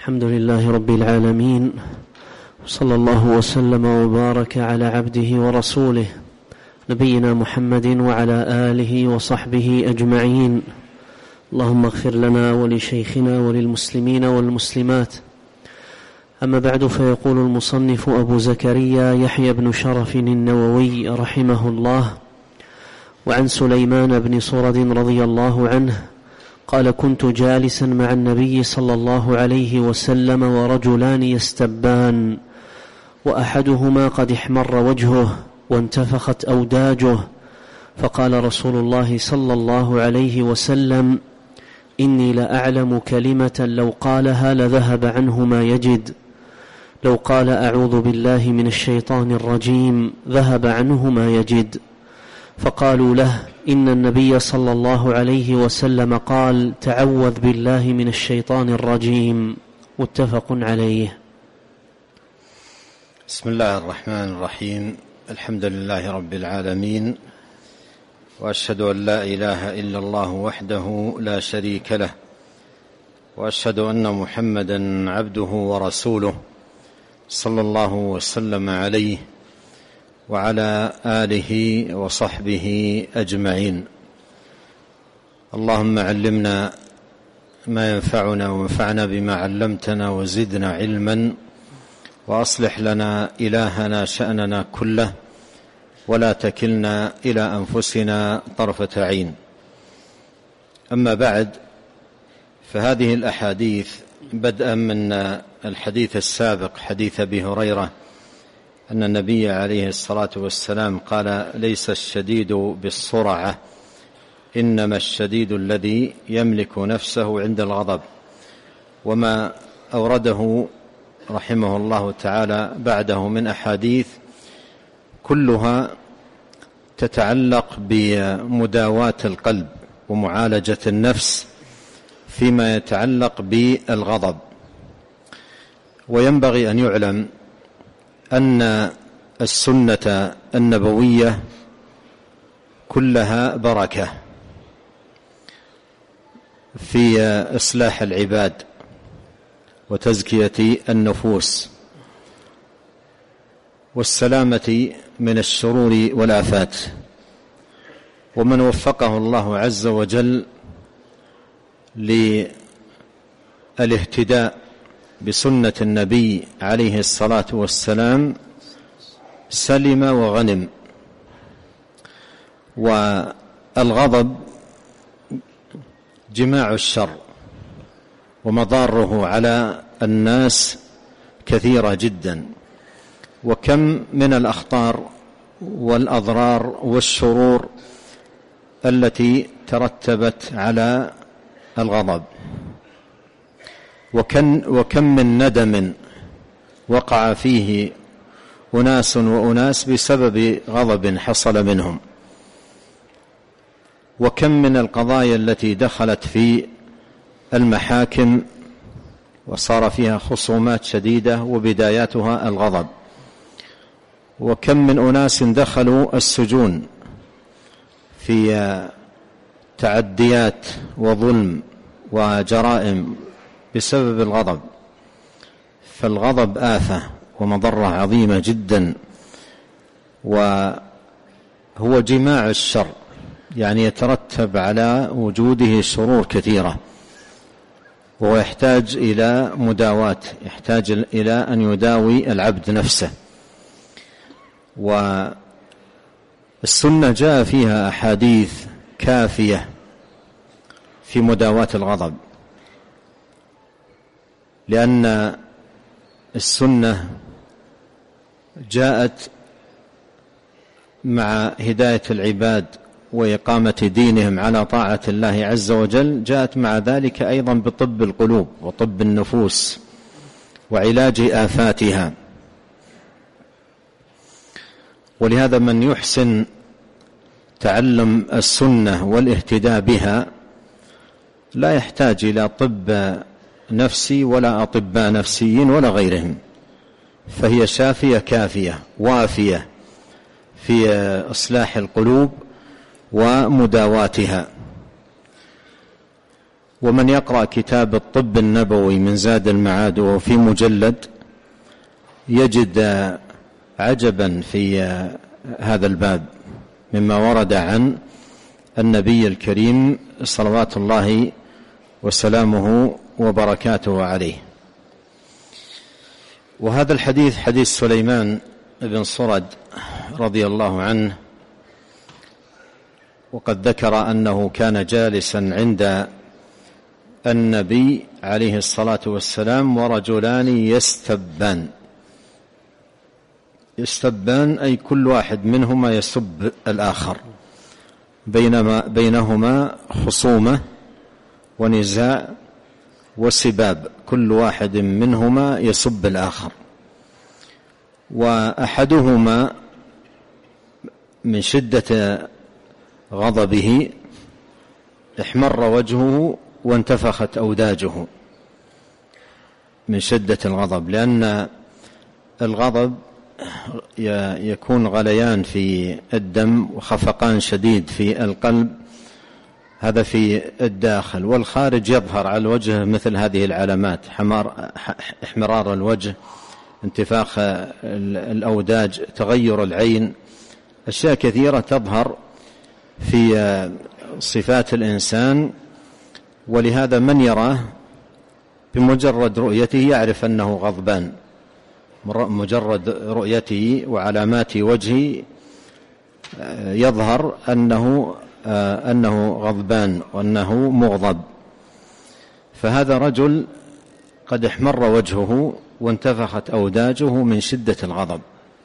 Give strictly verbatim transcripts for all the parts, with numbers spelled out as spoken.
الحمد لله رب العالمين، صلى الله وسلم وبارك على عبده ورسوله نبينا محمد وعلى آله وصحبه أجمعين. اللهم اغفر لنا ولشيخنا وللمسلمين والمسلمات. أما بعد، فيقول المصنف أبو زكريا يحيى بن شرف النووي رحمه الله: وعن سليمان بن صرد رضي الله عنه قال: كنت جالسا مع النبي صلى الله عليه وسلم ورجلان يستبان، وأحدهما قد احمر وجهه وانتفخت أوداجه، فقال رسول الله صلى الله عليه وسلم: إني لأعلم كلمة لو قالها لذهب عنه ما يجد، لو قال أعوذ بالله من الشيطان الرجيم ذهب عنه ما يجد. فقالوا له: إن النبي صلى الله عليه وسلم قال: تعوذ بالله من الشيطان الرجيم. متفق عليه. بسم الله الرحمن الرحيم. الحمد لله رب العالمين، وأشهد أن لا إله إلا الله وحده لا شريك له، وأشهد أن محمدا عبده ورسوله صلى الله وسلم عليه وعلى آله وصحبه أجمعين. اللهم علمنا ما ينفعنا وانفعنا بما علمتنا وزدنا علما، وأصلح لنا إلهنا شأننا كله، ولا تكلنا إلى أنفسنا طرفة عين. أما بعد، فهذه الأحاديث بدءا من الحديث السابق، حديث أبي هريرة أن النبي عليه الصلاة والسلام قال: ليس الشديد بالصرعة، إنما الشديد الذي يملك نفسه عند الغضب، وما أورده رحمه الله تعالى بعده من أحاديث كلها تتعلق بمداواة القلب ومعالجة النفس فيما يتعلق بالغضب. وينبغي أن يعلم أن السنة النبوية كلها بركة في إصلاح العباد وتزكية النفوس والسلامة من الشرور والآفات. ومن وفقه الله عز وجل للاهتداء بسنة النبي عليه الصلاة والسلام سلم وغنم. والغضب جماع الشر، ومضاره على الناس كثيرة جدا، وكم من الأخطار والأضرار والشرور التي ترتبت على الغضب، وكم, وكم من ندم وقع فيه أناس وأناس بسبب غضب حصل منهم، وكم من القضايا التي دخلت في المحاكم وصار فيها خصومات شديدة وبداياتها الغضب، وكم من أناس دخلوا السجون في تعديات وظلم وجرائم بسبب الغضب. فالغضب آفة ومضرة عظيمة جدا، وهو جماع الشر، يعني يترتب على وجوده شرور كثيرة، وهو يحتاج إلى مداواة، يحتاج إلى أن يداوي العبد نفسه. والسنة جاء فيها أحاديث كافية في مداواة الغضب، لأن السنة جاءت مع هداية العباد وإقامة دينهم على طاعة الله عز وجل، جاءت مع ذلك أيضا بطب القلوب وطب النفوس وعلاج آفاتها. ولهذا من يحسن تعلم السنة والاهتداء بها لا يحتاج إلى طب نفسي ولا أطباء نفسيين ولا غيرهم، فهي شافية كافية وافية في إصلاح القلوب ومداواتها. ومن يقرأ كتاب الطب النبوي من زاد المعاد وهو في مجلد يجد عجبا في هذا الباب مما ورد عن النبي الكريم صلوات الله وسلامه وبركاته عليه. وهذا الحديث حديث سليمان بن صرد رضي الله عنه، وقد ذكر أنه كان جالسا عند النبي عليه الصلاة والسلام ورجلان يستبان. يستبان أي كل واحد منهما يسب الآخر، بينما بينهما خصومة ونزاع وسباب، كل واحد منهما يسب الآخر. وأحدهما من شدة غضبه احمر وجهه وانتفخت أوداجه من شدة الغضب، لأن الغضب يكون غليان في الدم وخفقان شديد في القلب، هذا في الداخل، والخارج يظهر على الوجه مثل هذه العلامات: احمرار الوجه، انتفاخ الأوداج، تغير العين، أشياء كثيرة تظهر في صفات الإنسان. ولهذا من يراه بمجرد رؤيته يعرف أنه غضبان، مجرد رؤيته وعلامات وجهه يظهر أنه أنه غضبان وأنه مغضب. فهذا رجل قد احمر وجهه وانتفخت أوداجه من شدة الغضب.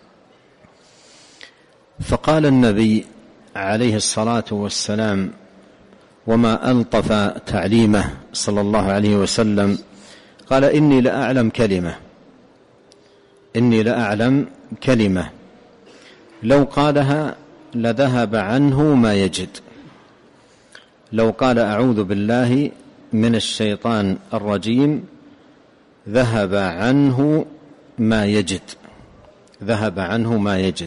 فقال النبي عليه الصلاة والسلام، وما ألطف تعليمه صلى الله عليه وسلم، قال: إني لأعلم كلمة إني لأعلم كلمة لو قالها لذهب عنه ما يجد. لو قال أعوذ بالله من الشيطان الرجيم ذهب عنه ما يجد ذهب عنه ما يجد.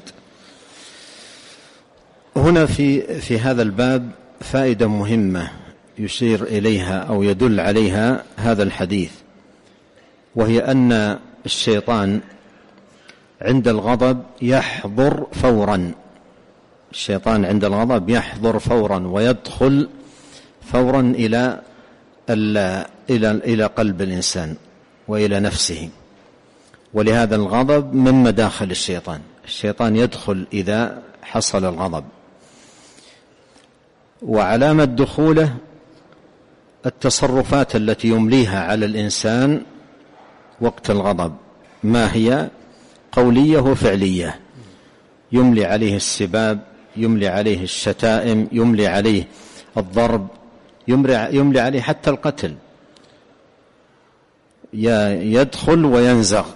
هنا في في هذا الباب فائدة مهمة يشير إليها أو يدل عليها هذا الحديث، وهي أن الشيطان عند الغضب يحضر فورا. الشيطان عند الغضب يحضر فورا ويدخل فورا إلى إلى إلى قلب الإنسان وإلى نفسه. ولهذا الغضب من مداخل الشيطان، الشيطان يدخل إذا حصل الغضب. وعلامة دخوله التصرفات التي يمليها على الإنسان وقت الغضب، ما هي؟ قولية وفعلية. يملي عليه السباب، يملي عليه الشتائم، يملي عليه الضرب، يملي عليه حتى القتل. يدخل وينزغ.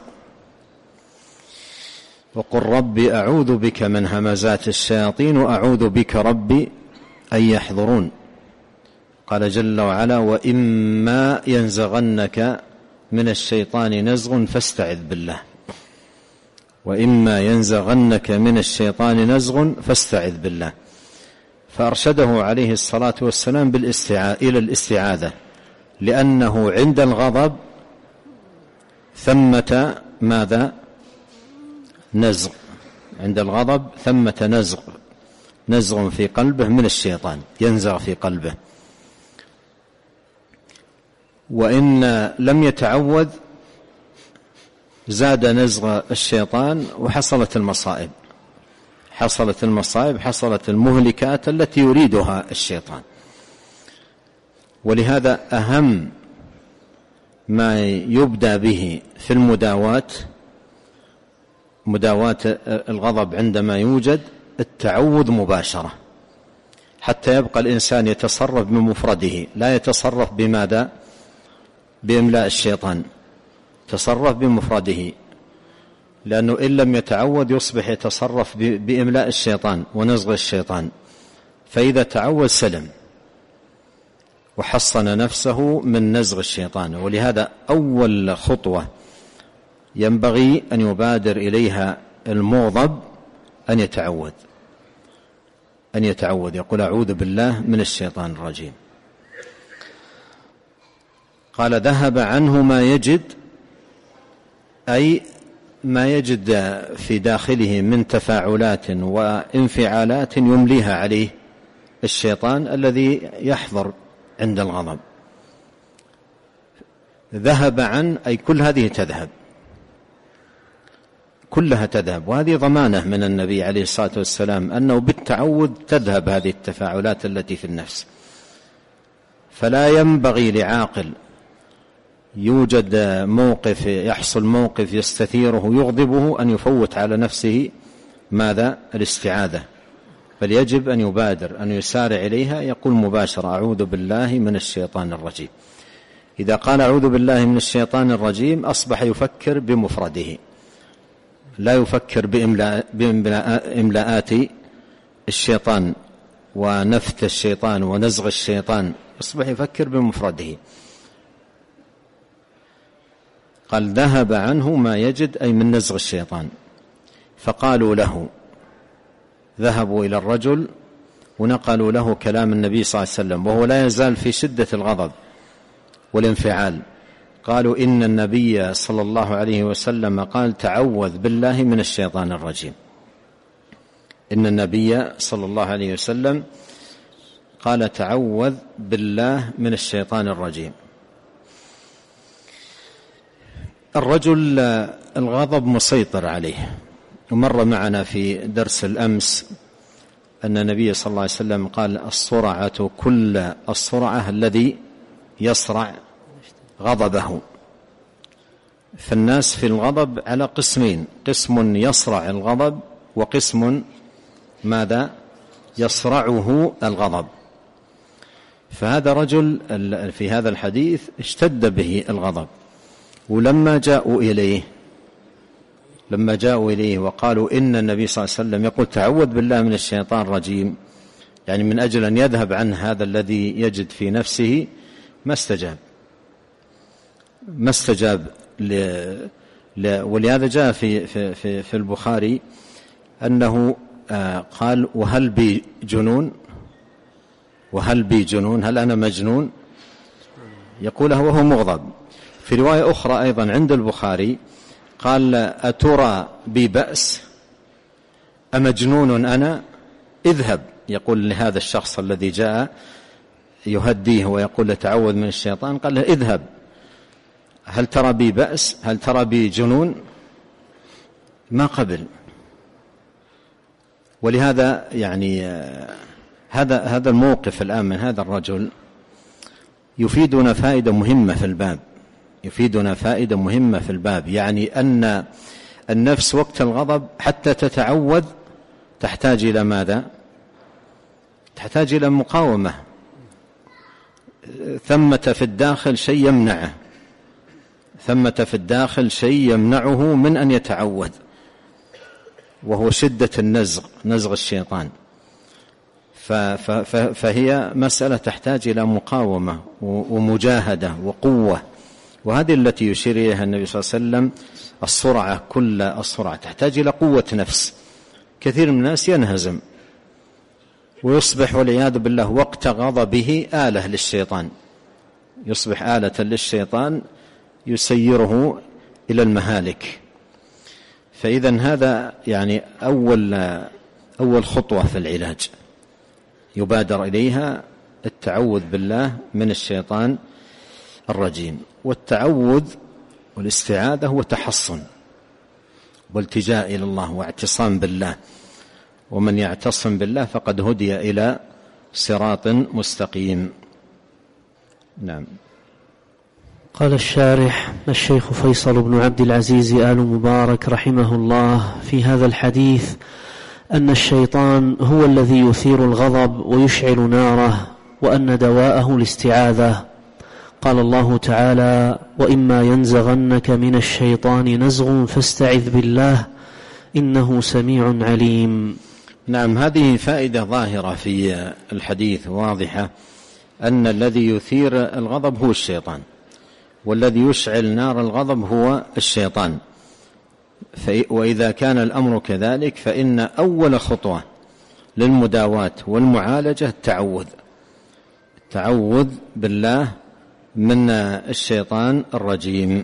وقل ربي أعوذ بك من همزات الشياطين وأعوذ بك ربي أن يحضرون. قال جل وعلا: وإما ينزغنك من الشيطان نزغ فاستعذ بالله. وإما ينزغنك من الشيطان نزغ فاستعذ بالله. فأرشده عليه الصلاة والسلام إلى الاستعاذة، لأنه عند الغضب ثمة ماذا؟ نزغ. عند الغضب ثمة نزغ، نزغ في قلبه من الشيطان، ينزغ في قلبه. وإن لم يتعوذ زاد نزغ الشيطان وحصلت المصائب حصلت المصائب حصلت المهلكات التي يريدها الشيطان. ولهذا أهم ما يبدأ به في المداواة، مداواة الغضب عندما يوجد، التعوذ مباشرة، حتى يبقى الإنسان يتصرف بمفرده، لا يتصرف بماذا؟ بإملاء الشيطان، تصرف بمفرده، لأنه إن لم يتعوذ يصبح يتصرف بإملاء الشيطان ونزغ الشيطان. فإذا تعوذ سلم وحصن نفسه من نزغ الشيطان. ولهذا أول خطوة ينبغي أن يبادر إليها المغضب أن يتعوذ أن يتعوذ يقول أعوذ بالله من الشيطان الرجيم. قال ذهب عنه ما يجد، أي ما يجد في داخله من تفاعلات وانفعالات يمليها عليه الشيطان الذي يحضر عند الغضب. ذهب عن أي كل هذه تذهب، كلها تذهب، وهذه ضمانة من النبي عليه الصلاة والسلام أنه بالتعوذ تذهب هذه التفاعلات التي في النفس. فلا ينبغي لعاقل يوجد موقف يحصل موقف يستثيره يغضبه أن يفوت على نفسه ماذا؟ الاستعاذة، بل يجب أن يبادر أن يسارع إليها، يقول مباشرة أعوذ بالله من الشيطان الرجيم. إذا قال أعوذ بالله من الشيطان الرجيم أصبح يفكر بمفرده، لا يفكر بإملاءات الشيطان ونفث الشيطان ونزغ الشيطان، أصبح يفكر بمفرده. قال ذهب عنه ما يجد أي من نزغ الشيطان. فقالوا له، ذهبوا إلى الرجل ونقلوا له كلام النبي صلى الله عليه وسلم وهو لا يزال في شدة الغضب والانفعال. قالوا إن النبي صلى الله عليه وسلم قال تعوذ بالله من الشيطان الرجيم. إن النبي صلى الله عليه وسلم قال تعوذ بالله من الشيطان الرجيم. الرجل الغضب مسيطر عليه، ومر معنا في درس الأمس أن النبي صلى الله عليه وسلم قال الصرعة كل الصرعة الذي يصرع غضبه. فالناس في الغضب على قسمين، قسم يصرع الغضب وقسم ماذا؟ يصرعه الغضب. فهذا رجل في هذا الحديث اشتد به الغضب، ولما جاءوا إليه لما جاءوا إليه وقالوا إن النبي صلى الله عليه وسلم يقول تعوذ بالله من الشيطان الرجيم، يعني من أجل أن يذهب عنه هذا الذي يجد في نفسه، ما استجاب ما استجاب ل... ل... ولهذا جاء في, في, في, في البخاري أنه آه قال وهل بي جنون وهل بي جنون هل أنا مجنون، يقوله وهو مغضب. في رواية أخرى أيضا عند البخاري قال أترى بي بأس أمجنون أنا، اذهب، يقول لهذا الشخص الذي جاء يهديه ويقول تعوذ من الشيطان، قال له اذهب، هل ترى بي بأس؟ هل ترى بي جنون؟ ما قبل. ولهذا يعني هذا هذا الموقف الآن من هذا الرجل يفيدنا فائدة مهمة في الباب يفيدنا فائدة مهمة في الباب يعني أن النفس وقت الغضب حتى تتعوذ تحتاج إلى ماذا؟ تحتاج إلى مقاومة. ثمة في الداخل شيء يمنعه ثمة في الداخل شيء يمنعه من أن يتعوذ، وهو شدة النزغ نزغ الشيطان. فهي مسألة تحتاج إلى مقاومة ومجاهدة وقوة، وهذه التي يشير إليها النبي صلى الله عليه وسلم. السرعة كل السرعة تحتاج إلى قوة نفس. كثير من الناس ينهزم ويصبح والعياذ بالله وقت غضبه آلة للشيطان، يصبح آلة للشيطان يسيره إلى المهالك. فإذا هذا يعني أول أول خطوة في العلاج يبادر إليها التعوذ بالله من الشيطان الرجيم. والتعوذ والاستعاذة هو تحصن والتجاء إلى الله واعتصام بالله، ومن يعتصم بالله فقد هدي إلى صراط مستقيم. نعم. قال الشارح الشيخ فيصل بن عبد العزيز آل مبارك رحمه الله في هذا الحديث أن الشيطان هو الذي يثير الغضب ويشعل ناره، وأن دواءه الاستعاذة. قال الله تعالى وإما ينزغنك من الشيطان نزغ فاستعذ بالله إنه سميع عليم. نعم، هذه فائدة ظاهرة في الحديث واضحة، أن الذي يثير الغضب هو الشيطان، والذي يشعل نار الغضب هو الشيطان. وإذا كان الأمر كذلك فإن أول خطوة للمداواة والمعالجة التعوذ التعوذ بالله من الشيطان الرجيم.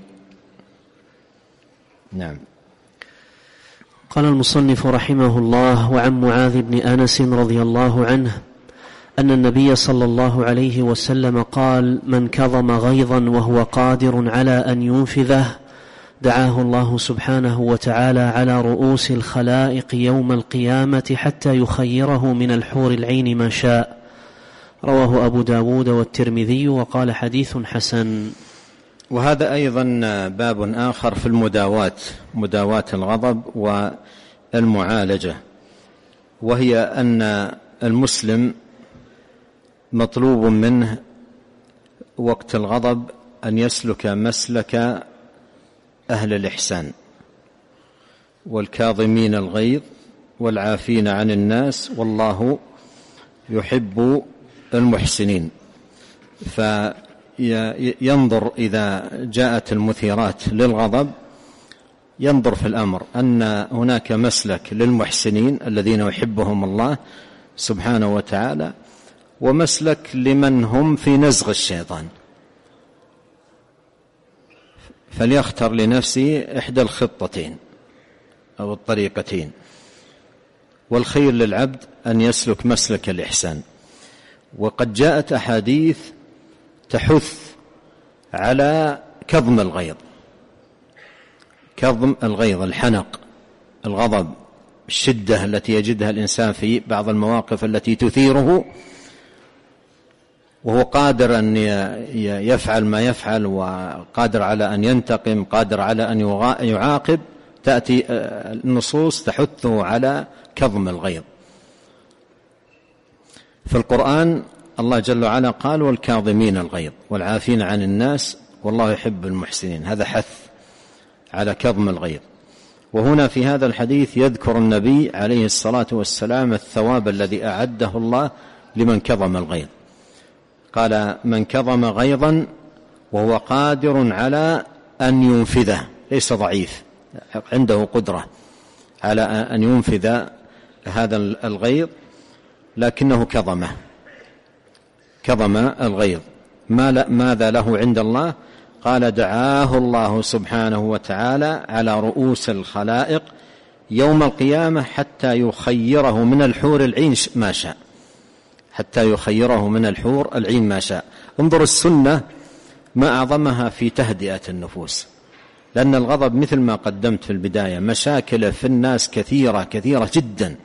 نعم. قال المصنف رحمه الله: وعن معاذ بن أنس رضي الله عنه أن النبي صلى الله عليه وسلم قال: من كظم غيظا وهو قادر على أن ينفذه دعاه الله سبحانه وتعالى على رؤوس الخلائق يوم القيامة حتى يخيره من الحور العين ما شاء. رواه أبو داود والترمذي وقال حديث حسن. وهذا أيضا باب آخر في المداواة، مداواة الغضب والمعالجة، وهي أن المسلم مطلوب منه وقت الغضب أن يسلك مسلك أهل الإحسان والكاظمين الغيظ والعافين عن الناس والله يحب المحسنين. فينظر إذا جاءت المثيرات للغضب ينظر في الأمر أن هناك مسلك للمحسنين الذين يحبهم الله سبحانه وتعالى، ومسلك لمن هم في نزغ الشيطان، فليختر لنفسه إحدى الخطتين أو الطريقتين. والخير للعبد أن يسلك مسلك الإحسان. وقد جاءت أحاديث تحث على كظم الغيظ، كظم الغيظ، الحنق، الغضب، الشدة التي يجدها الإنسان في بعض المواقف التي تثيره وهو قادر أن يفعل ما يفعل، وقادر على أن ينتقم، قادر على أن يعاقب. تأتي النصوص تحثه على كظم الغيظ. في القرآن الله جل وعلا قال: والكاظمين الغيظ والعافين عن الناس والله يحب المحسنين. هذا حث على كظم الغيظ. وهنا في هذا الحديث يذكر النبي عليه الصلاة والسلام الثواب الذي أعده الله لمن كظم الغيظ. قال: من كظم غيظا وهو قادر على أن ينفذه، ليس ضعيف، عنده قدرة على أن ينفذ هذا الغيظ، لكنه كظمه، كظم الغيظ. ماذا له عند الله؟ قال: دعاه الله سبحانه وتعالى على رؤوس الخلائق يوم القيامة حتى يخيره من الحور العين ما شاء، حتى يخيره من الحور العين ما شاء. انظر السنة ما أعظمها في تهدئة النفوس، لأن الغضب مثل ما قدمت في البداية مشاكل في الناس كثيرة كثيرة جدا.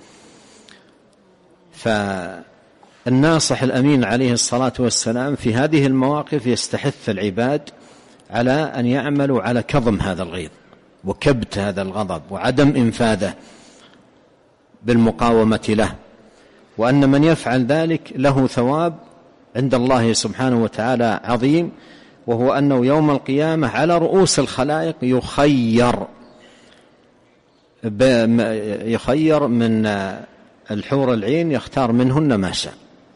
فالناصح الأمين عليه الصلاة والسلام في هذه المواقف يستحث العباد على أن يعملوا على كظم هذا الغيظ وكبت هذا الغضب وعدم إنفاذه بالمقاومة له، وأن من يفعل ذلك له ثواب عند الله سبحانه وتعالى عظيم، وهو أنه يوم القيامة على رؤوس الخلائق يخير يخير من الحور العين، يختار منهن ما شاء.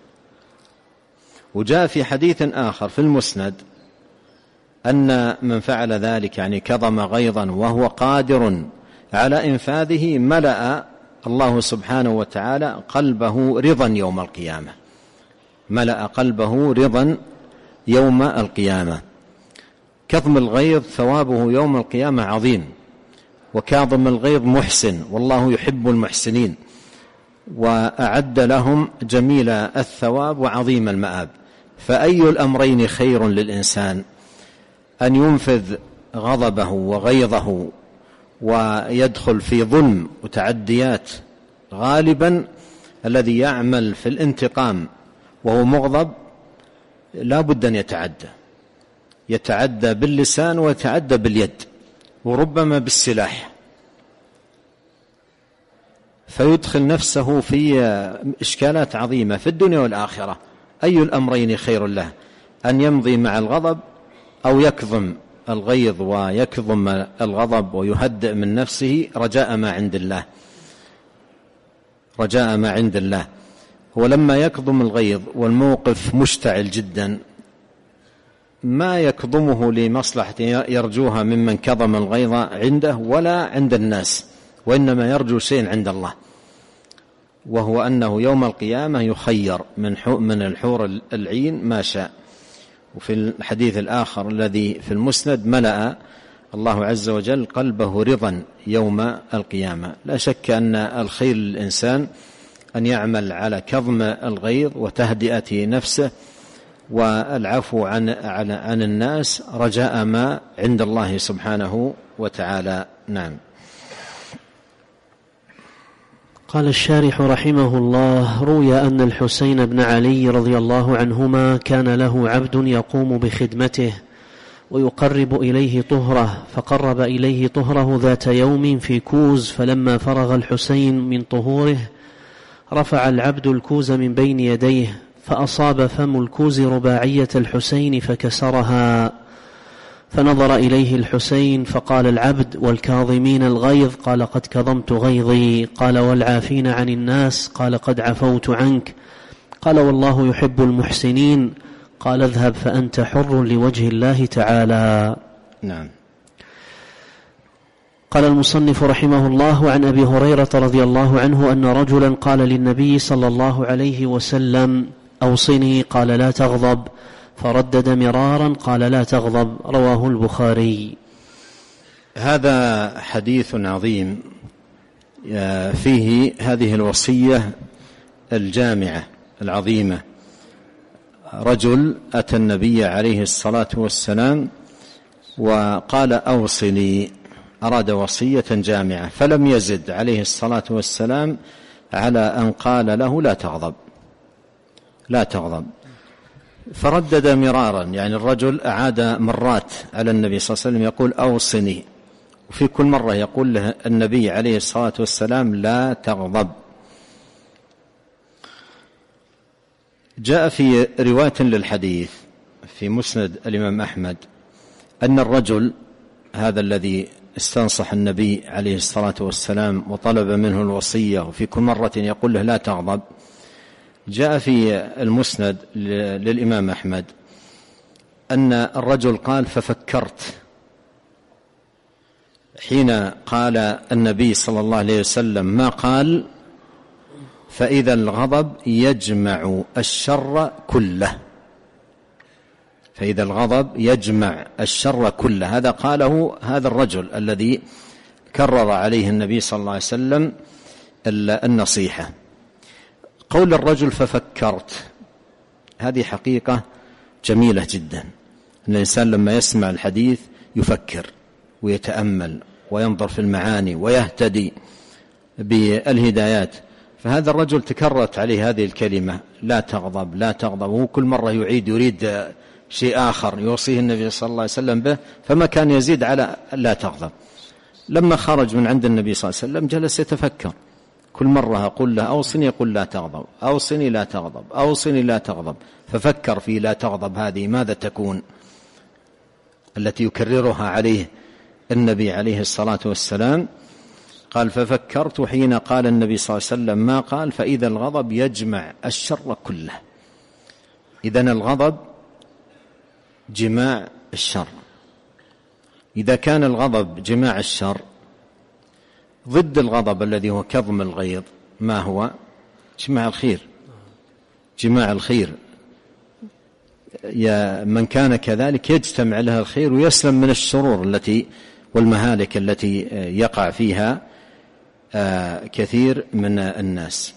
وجاء في حديث آخر في المسند أن من فعل ذلك يعني كظم غيظا وهو قادر على إنفاذه ملأ الله سبحانه وتعالى قلبه رضا يوم القيامة، ملأ قلبه رضا يوم القيامة. كظم الغيظ ثوابه يوم القيامة عظيم، وكاظم الغيظ محسن والله يحب المحسنين، وأعد لهم جميل الثواب وعظيم المآب. فأي الأمرين خير للإنسان؟ أن ينفذ غضبه وغيظه ويدخل في ظلم وتعديات. غالبا الذي يعمل في الانتقام وهو مغضب لا بد أن يتعدى، يتعدى باللسان ويتعدى باليد وربما بالسلاح، فيدخل نفسه في إشكالات عظيمة في الدنيا والآخرة. أي الأمرين خير له؟ أن يمضي مع الغضب أو يكظم الغيظ ويكظم الغضب ويهدئ من نفسه رجاء ما عند الله، رجاء ما عند الله. ولما يكظم الغيظ والموقف مشتعل جدا ما يكظمه لمصلحة يرجوها ممن كظم الغيظ عنده ولا عند الناس، وإنما يرجو شيء عند الله، وهو أنه يوم القيامة يخير من من الحور العين ما شاء. وفي الحديث الآخر الذي في المسند ملأ الله عز وجل قلبه رضا يوم القيامة. لا شك أن الخير للإنسان أن يعمل على كظم الغيظ وتهدئة نفسه والعفو عن, عن, عن الناس رجاء ما عند الله سبحانه وتعالى. نعم. قال الشارح رحمه الله: روي أن الحسين بن علي رضي الله عنهما كان له عبد يقوم بخدمته ويقرب إليه طهره، فقرب إليه طهره ذات يوم في كوز، فلما فرغ الحسين من طهوره رفع العبد الكوز من بين يديه، فأصاب فم الكوز رباعية الحسين فكسرها، فنظر إليه الحسين فقال: العبد والكاظمين الغيظ؟ قال: قد كظمت غيظي. قال: والعافين عن الناس؟ قال: قد عفوت عنك. قال: والله يحب المحسنين. قال: اذهب فأنت حر لوجه الله تعالى. نعم. قال المصنف رحمه الله: عن أبي هريرة رضي الله عنه أن رجلا قال للنبي صلى الله عليه وسلم: أوصني. قال: لا تغضب. فردد مرارا قال: لا تغضب. رواه البخاري. هذا حديث عظيم فيه هذه الوصية الجامعة العظيمة. رجل أتى النبي عليه الصلاة والسلام وقال: أوصني، أراد وصية جامعة، فلم يزد عليه الصلاة والسلام على أن قال له: لا تغضب لا تغضب. فردد مرارا، يعني الرجل أعاد مرات على النبي صلى الله عليه وسلم يقول: أوصني، وفي كل مرة يقول له النبي عليه الصلاة والسلام: لا تغضب. جاء في رواية للحديث في مسند الإمام أحمد أن الرجل هذا الذي استنصح النبي عليه الصلاة والسلام وطلب منه الوصية وفي كل مرة يقول له: لا تغضب، جاء في المسند للإمام أحمد أن الرجل قال: ففكرت. حين قال النبي صلى الله عليه وسلم ما قال: فإذا الغضب يجمع الشر كله، فإذا الغضب يجمع الشر كله، هذا قاله هذا الرجل الذي كرر عليه النبي صلى الله عليه وسلم النصيحة. قول الرجل ففكرت هذه حقيقة جميلة جدا، أن الإنسان لما يسمع الحديث يفكر ويتأمل وينظر في المعاني ويهتدي بالهدايات. فهذا الرجل تكررت عليه هذه الكلمة: لا تغضب لا تغضب، وهو كل مرة يعيد يريد شيء آخر يوصيه النبي صلى الله عليه وسلم به، فما كان يزيد على لا تغضب. لما خرج من عند النبي صلى الله عليه وسلم جلس يتفكر، كل مرة أقول له: أوصني، يقول: لا تغضب، أوصني لا تغضب، أوصني لا تغضب. ففكر في لا تغضب هذه ماذا تكون، التي يكررها عليه النبي عليه الصلاة والسلام. قال: ففكرت حين قال النبي صلى الله عليه وسلم ما قال: فإذا الغضب يجمع الشر كله. إذن الغضب جماع الشر. إذا كان الغضب جماع الشر، ضد الغضب الذي هو كظم الغيظ ما هو؟ جماع الخير. جماع الخير، يا من كان كذلك يجتمع له الخير ويسلم من الشرور التي والمهالك التي يقع فيها كثير من الناس.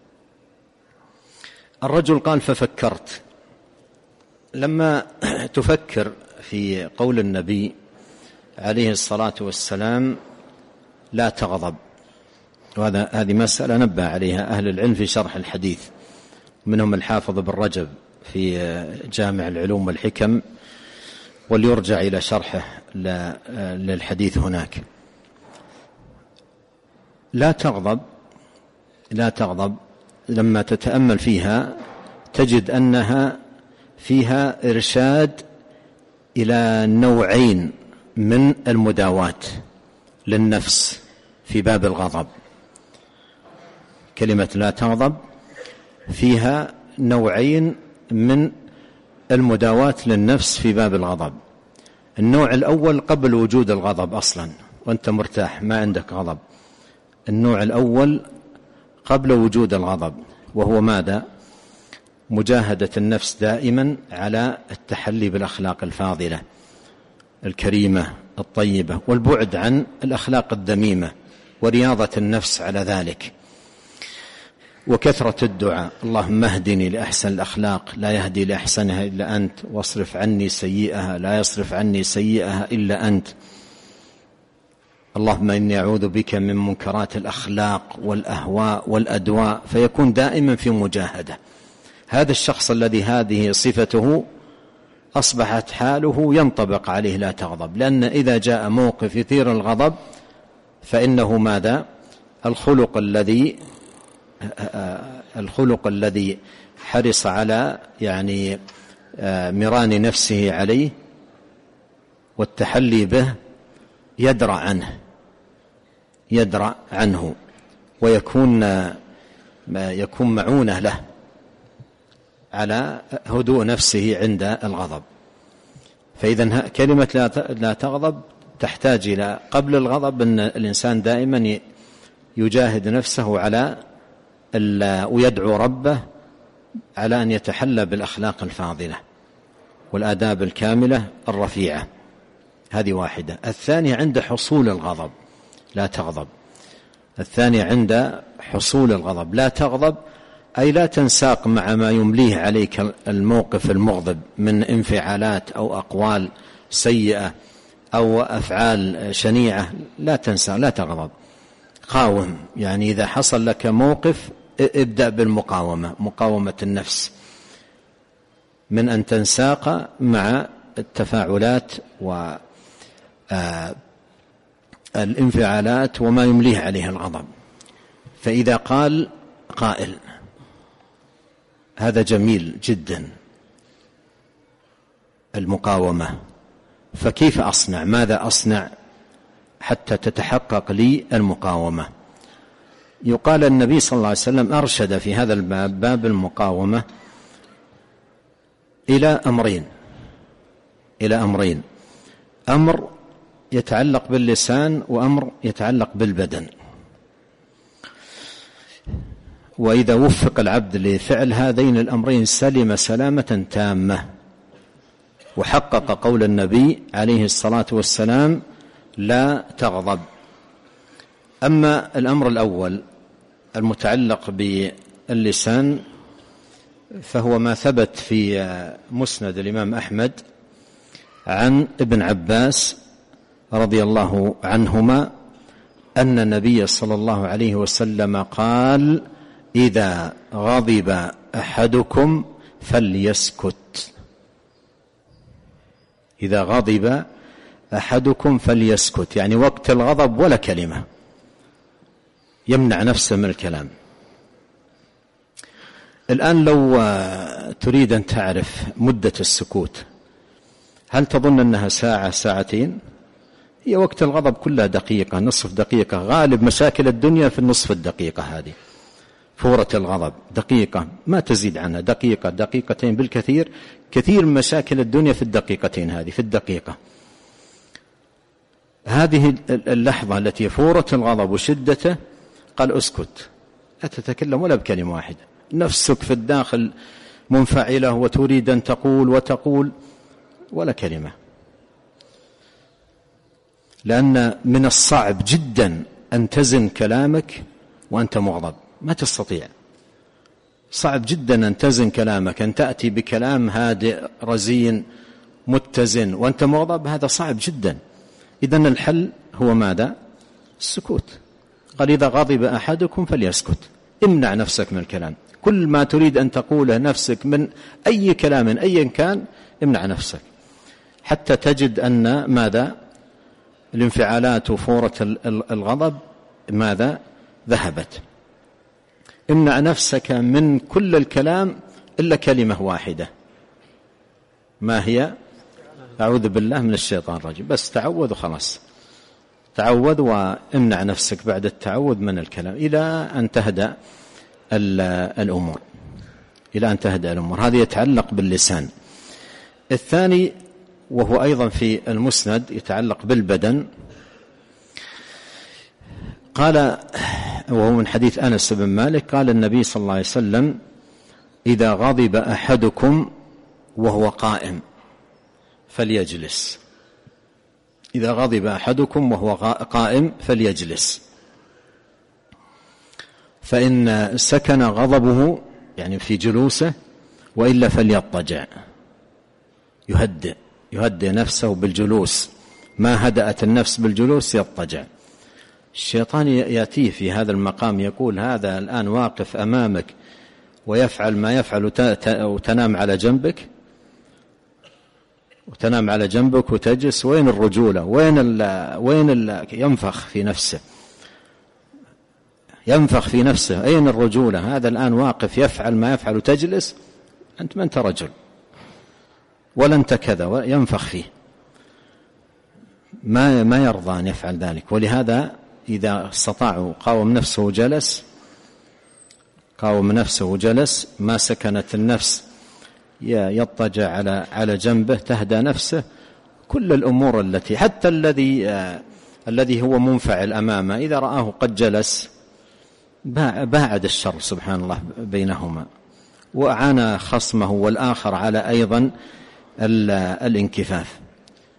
الرجل قال: ففكرت. لما تفكر في قول النبي عليه الصلاة والسلام لا تغضب، وهذا هذه مسألة نبه عليها أهل العلم في شرح الحديث، منهم الحافظ بن رجب في جامع العلوم والحكم، وليرجع إلى شرحه للحديث هناك. لا تغضب لا تغضب لما تتأمل فيها تجد أنها فيها إرشاد إلى نوعين من المداواة للنفس في باب الغضب. كلمة لا تغضب فيها نوعين من المداواة للنفس في باب الغضب. النوع الأول قبل وجود الغضب أصلا وأنت مرتاح ما عندك غضب. النوع الأول قبل وجود الغضب، وهو ماذا؟ مجاهدة النفس دائما على التحلي بالأخلاق الفاضلة الكريمة الطيبة، والبعد عن الأخلاق الذميمة، ورياضة النفس على ذلك، وكثرة الدعاء: اللهم اهدني لأحسن الأخلاق لا يهدي لأحسنها إلا أنت، واصرف عني سيئها لا يصرف عني سيئها إلا أنت، اللهم إني أعوذ بك من منكرات الأخلاق والأهواء والأدواء. فيكون دائما في مجاهدة. هذا الشخص الذي هذه صفته أصبحت حاله ينطبق عليه لا تغضب، لأن إذا جاء موقف يثير الغضب فإنه ماذا؟ الخلق الذي الخلق الذي حرص على يعني مران نفسه عليه والتحلي به يدرع عنه يدرع عنه ويكون يكون معونة له على هدوء نفسه عند الغضب. فإذا كلمة لا تغضب تحتاج إلى قبل الغضب أن الإنسان دائما يجاهد نفسه على ويدعو ربه على أن يتحلى بالأخلاق الفاضلة والآداب الكاملة الرفيعة. هذه واحدة. الثانية عند حصول الغضب لا تغضب. الثانية عند حصول الغضب لا تغضب، أي لا تنساق مع ما يمليه عليك الموقف المغضب من انفعالات أو أقوال سيئة أو أفعال شنيعة، لا تنسى لا تغضب. قاوم، يعني إذا حصل لك موقف ابدأ بالمقاومة، مقاومة النفس من أن تنساق مع التفاعلات والانفعالات وما يمليه عليه الغضب. فإذا قال قائل هذا جميل جدا المقاومة، فكيف أصنع؟ ماذا أصنع حتى تتحقق لي المقاومة؟ يقال النبي صلى الله عليه وسلم أرشد في هذا الباب، باب المقاومة، إلى أمرين إلى أمرين أمر يتعلق باللسان وأمر يتعلق بالبدن. وإذا وفق العبد لفعل هذين الأمرين سلم سلامة تامة، وحقق قول النبي عليه الصلاة والسلام لا تغضب. أما الأمر الأول المتعلق باللسان فهو ما ثبت في مسند الإمام أحمد عن ابن عباس رضي الله عنهما أن النبي صلى الله عليه وسلم قال: إذا غضب أحدكم فليسكت. إذا غضب أحدكم فليسكت، يعني وقت الغضب ولا كلمة، يمنع نفسه من الكلام. الآن لو تريد أن تعرف مدة السكوت، هل تظن أنها ساعة ساعتين؟ هي وقت الغضب كلها دقيقة، نصف دقيقة. غالب مشاكل الدنيا في النصف الدقيقة هذه، فورة الغضب دقيقة ما تزيد عنها، دقيقة دقيقتين بالكثير. كثير من مشاكل الدنيا في الدقيقتين هذه، في الدقيقة هذه اللحظة التي فورة الغضب وشدته قال اسكت، لا تتكلم ولا بكلمة واحدة. نفسك في الداخل منفعلة وتريد أن تقول وتقول ولا كلمة، لأن من الصعب جدا أن تزن كلامك وأنت مغضب، ما تستطيع. صعب جدا أن تزن كلامك، أن تأتي بكلام هادئ رزين متزن وأنت مغضب، هذا صعب جدا. إذن الحل هو ماذا؟ السكوت. قال: إذا غضب أحدكم فليسكت. امنع نفسك من الكلام، كل ما تريد أن تقوله نفسك من أي كلام أيا كان امنع نفسك، حتى تجد أن ماذا؟ الانفعالات وفورة الغضب ماذا؟ ذهبت. امنع نفسك من كل الكلام إلا كلمة واحدة، ما هي؟ أعوذ بالله من الشيطان الرجيم. بس تعوذ وخلاص، تعوذ وامنع نفسك بعد التعوذ من الكلام إلى أن تهدأ الأمور إلى أن تهدأ الأمور. هذا يتعلق باللسان. الثاني وهو أيضا في المسند يتعلق بالبدن، قال وهو من حديث أنس بن مالك قال النبي صلى الله عليه وسلم: إذا غضب أحدكم وهو قائم فليجلس. إذا غضب أحدكم وهو قائم فليجلس، فإن سكن غضبه يعني في جلوسه، وإلا فليضطجع، يهدئ يهدئ نفسه بالجلوس. ما هدأت النفس بالجلوس يضطجع. الشيطان يأتيه في هذا المقام يقول هذا الآن واقف أمامك ويفعل ما يفعل وتنام على جنبك وتنام على جنبك وتجلس، وين الرجولة؟ وين ال وين ال ينفخ في نفسه ينفخ في نفسه أين الرجولة؟ هذا الآن واقف يفعل ما يفعل وتجلس، أنت ما أنت رجل ولا أنت كذا، ينفخ فيه، ما ما يرضى أن يفعل ذلك. ولهذا إذا استطاعوا قاوم نفسه وجلس قاوم نفسه وجلس ما سكنت النفس يضطجع على على جنبه، تهدى نفسه. كل الأمور التي حتى الذي آه الذي هو منفعل أمامه إذا رآه قد جلس باعد الشر سبحان الله بينهما، وأعان خصمه والآخر على أيضا الانكفاف.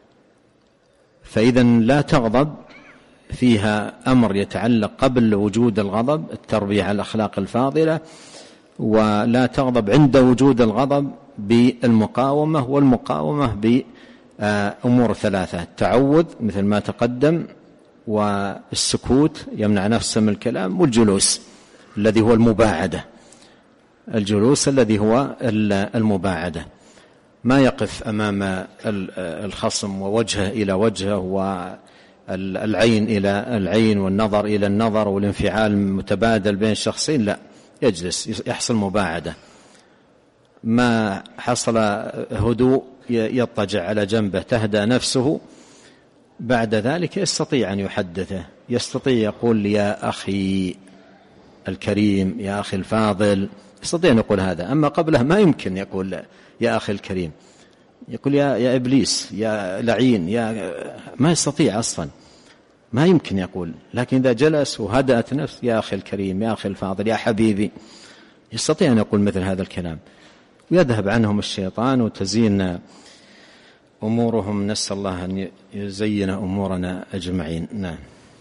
فإذا لا تغضب فيها أمر يتعلق قبل وجود الغضب، التربية على الأخلاق الفاضلة، ولا تغضب عند وجود الغضب بالمقاومة، والمقاومة بأمور ثلاثة: التعوذ مثل ما تقدم، والسكوت يمنع نفسه من الكلام، والجلوس الذي هو المباعدة الجلوس الذي هو المباعدة، ما يقف أمام الخصم ووجهه إلى وجهه والعين إلى العين والنظر إلى النظر والانفعال متبادل بين الشخصين، لا، يجلس يحصل مباعدة. ما حصل هدوء يضطجع على جنبه تهدى نفسه، بعد ذلك يستطيع أن يحدثه، يستطيع يقول يا أخي الكريم، يا أخي الفاضل، يستطيع أن يقول هذا. أما قبله ما يمكن يقول يا أخي الكريم، يقول يا, يا إبليس، يا لعين، يا ما يستطيع أصلا، ما يمكن يقول. لكن إذا جلس وهدأت نفس يا أخي الكريم، يا أخي الفاضل، يا حبيبي، يستطيع أن يقول مثل هذا الكلام، ويذهب عنهم الشيطان وتزين أمورهم. نسأل الله أن يزين أمورنا أجمعين. نعم.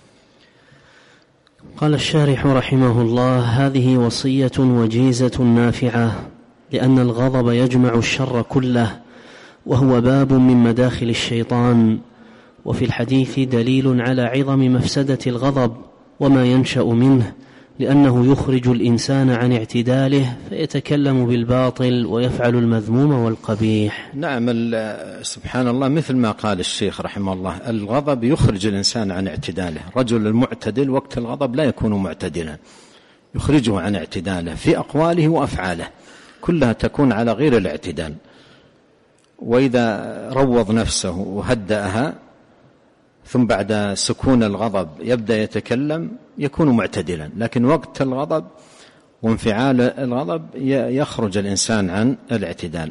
قال الشارح رحمه الله: هذه وصية وجيزة نافعة، لأن الغضب يجمع الشر كله، وهو باب من مداخل الشيطان. وفي الحديث دليل على عظم مفسدة الغضب وما ينشأ منه، لأنه يخرج الإنسان عن اعتداله فيتكلم بالباطل ويفعل المذموم والقبيح. نعم، سبحان الله، مثل ما قال الشيخ رحمه الله، الغضب يخرج الإنسان عن اعتداله. رجل المعتدل وقت الغضب لا يكون معتدلا، يخرجه عن اعتداله في أقواله وأفعاله، كلها تكون على غير الاعتدال. وإذا روض نفسه وهدأها ثم بعد سكون الغضب يبدأ يتكلم يكون معتدلا. لكن وقت الغضب وانفعال الغضب يخرج الإنسان عن الاعتدال.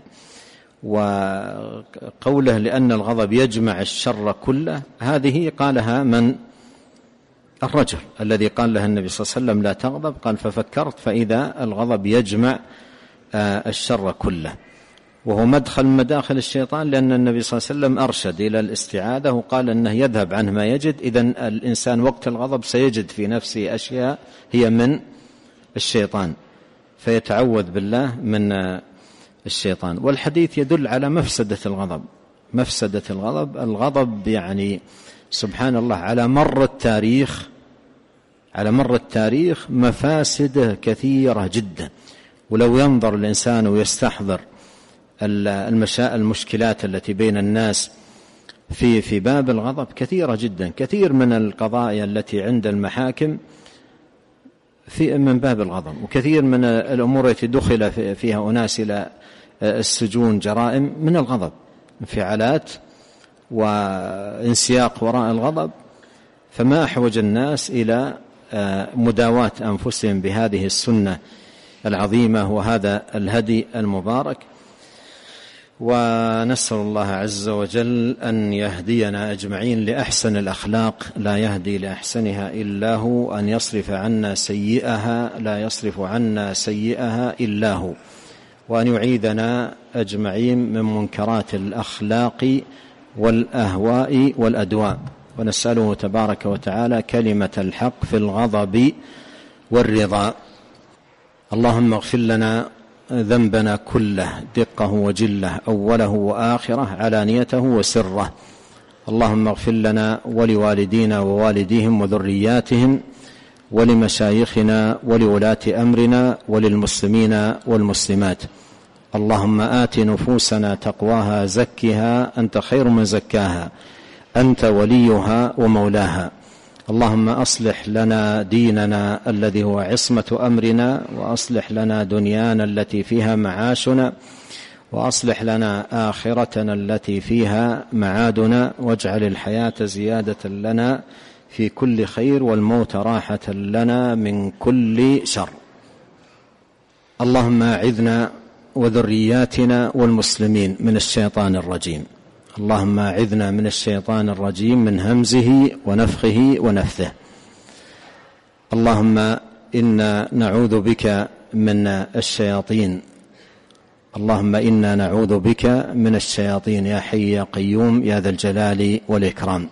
وقوله لأن الغضب يجمع الشر كله، هذه قالها من؟ الرجل الذي قال له النبي صلى الله عليه وسلم لا تغضب، قال ففكرت فإذا الغضب يجمع الشر كله، وهو مدخل مداخل الشيطان، لأن النبي صلى الله عليه وسلم أرشد إلى الاستعاذة وقال أنه يذهب عنه ما يجد. إذن الإنسان وقت الغضب سيجد في نفسه أشياء هي من الشيطان، فيتعوذ بالله من الشيطان. والحديث يدل على مفسدة الغضب مفسدة الغضب الغضب يعني سبحان الله على مر التاريخ على مر التاريخ مفاسده كثيرة جدا. ولو ينظر الإنسان ويستحضر المشا... المشكلات التي بين الناس في في باب الغضب كثيرة جدا. كثير من القضايا التي عند المحاكم في من باب الغضب، وكثير من الأمور التي دخل فيها أناس إلى السجون جرائم من الغضب، انفعالات وانسياق وراء الغضب. فما أحوج الناس إلى مداواة أنفسهم بهذه السنة العظيمة وهذا الهدي المبارك. ونسأل الله عز وجل أن يهدينا أجمعين لأحسن الأخلاق، لا يهدي لأحسنها إلا هو، أن يصرف عنا سيئها لا يصرف عنا سيئها إلا هو. وأن يعيذنا أجمعين من منكرات الأخلاق والأهواء والأدواء، ونسأله تبارك وتعالى كلمة الحق في الغضب والرضا. اللهم اغفر لنا ذنبنا كله دقه وجله، أوله وآخره، علانيته وسره. اللهم اغفر لنا ولوالدينا ووالديهم وذرياتهم ولمشايخنا ولولاة أمرنا وللمسلمين والمسلمات. اللهم آت نفوسنا تقواها زكها أنت خير من زكاها، أنت وليها ومولاها. اللهم أصلح لنا ديننا الذي هو عصمة أمرنا، وأصلح لنا دنيانا التي فيها معاشنا، وأصلح لنا آخرتنا التي فيها معادنا، واجعل الحياة زيادة لنا في كل خير والموت راحة لنا من كل شر. اللهم أعذنا وذرياتنا والمسلمين من الشيطان الرجيم. اللهم أعذنا من الشيطان الرجيم من همزه ونفخه ونفثه. اللهم إنا نعوذ بك من الشياطين اللهم إنا نعوذ بك من الشياطين يا حي يا قيوم يا ذا الجلال والإكرام.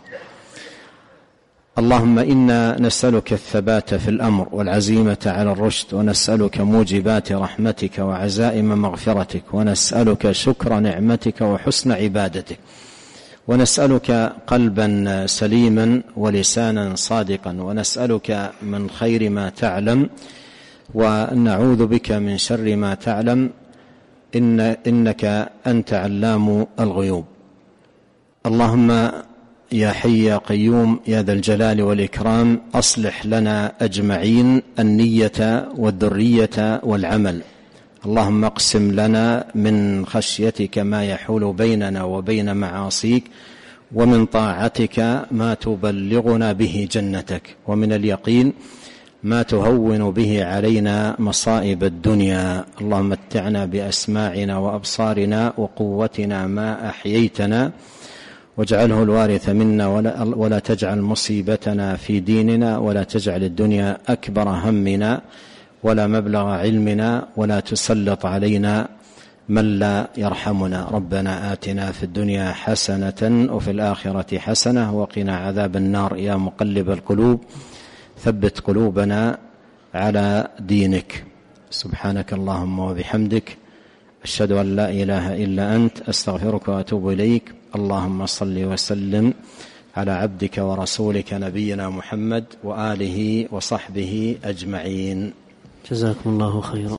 اللهم إنا نسألك الثبات في الأمر والعزيمة على الرشد، ونسألك موجبات رحمتك وعزائم مغفرتك، ونسألك شكر نعمتك وحسن عبادتك، ونسألك قلبا سليما ولسانا صادقا، ونسألك من خير ما تعلم، ونعوذ بك من شر ما تعلم، إن إنك أنت علام الغيوب. اللهم يا حي يا قيوم يا ذا الجلال والإكرام أصلح لنا أجمعين النية والذرية والعمل. اللهم اقسم لنا من خشيتك ما يحول بيننا وبين معاصيك، ومن طاعتك ما تبلغنا به جنتك، ومن اليقين ما تهون به علينا مصائب الدنيا. اللهم متعنا بأسماعنا وأبصارنا وقوتنا ما أحييتنا، واجعله الوارث منا، ولا, ولا تجعل مصيبتنا في ديننا، ولا تجعل الدنيا أكبر همنا ولا مبلغ علمنا، ولا تسلط علينا من لا يرحمنا. ربنا آتنا في الدنيا حسنة وفي الآخرة حسنة وقنا عذاب النار. يا مقلب القلوب ثبت قلوبنا على دينك. سبحانك اللهم وبحمدك، أشهد أن لا إله إلا أنت، أستغفرك وأتوب إليك. اللهم صل وسلم على عبدك ورسولك نبينا محمد وآله وصحبه أجمعين. جزاكم الله خيرا.